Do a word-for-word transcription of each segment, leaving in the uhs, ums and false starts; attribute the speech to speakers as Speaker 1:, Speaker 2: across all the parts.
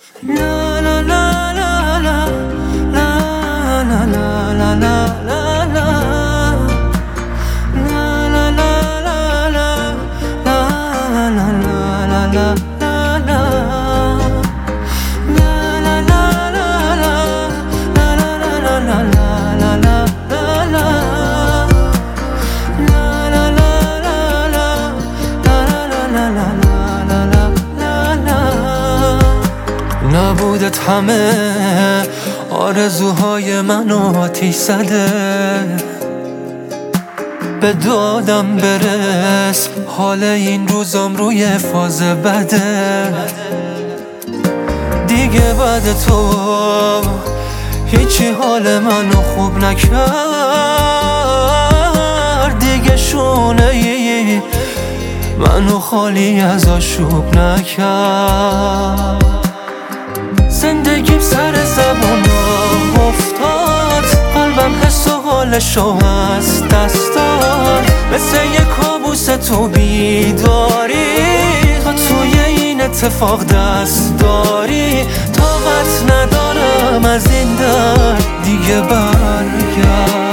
Speaker 1: La la la la la la la la la la la la la la la la la la la نبودت همه آرزوهای منو آتیش زده، به دادم برس حال این روزام روی فاز بده. دیگه بعد تو هیچی حال منو خوب نکرد، دیگه شونه ای منو خالی از آشوب نکرد. زندگیم سر زبونم افتاد، قلبم حس و حالشو از دست داد، مثل یه کابوس تو بیداری، تا توی این اتفاق دست داری. طاقت ندارم از این درد دیگه برگرد.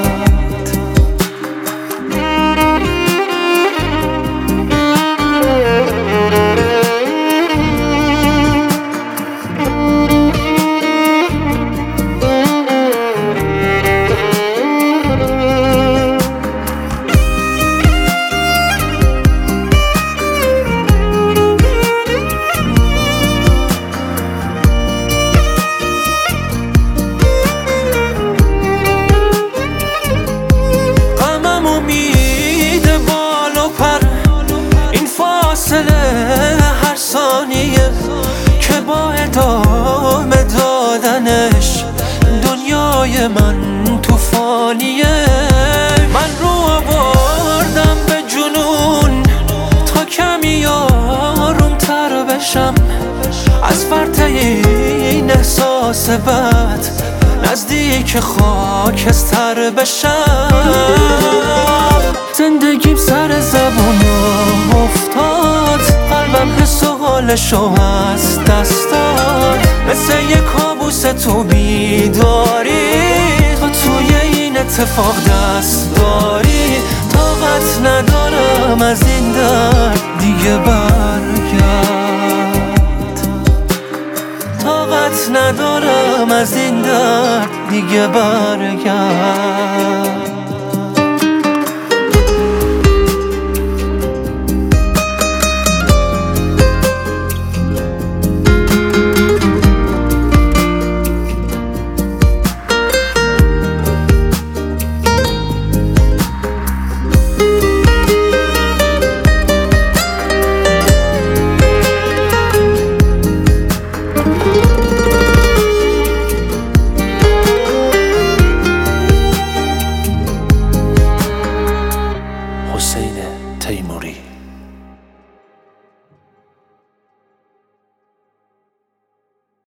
Speaker 1: هر ثانیه که با ادامه دادنش دنیای من توفانیه. من رو آوردم به جنون تا کمی آرومتر بشم، از فرط این احساس بد نزدیک خاکستر بشم. زندگیم سر زبونم افتاد، قلبم حس و حالشو از دست داد، مثل یه کابوس تو بیداری، تا توی این اتفاق دست داری. طاقت ندارم از این درد دیگه برگرد. طاقت ندارم از این درد دیگه برگرد.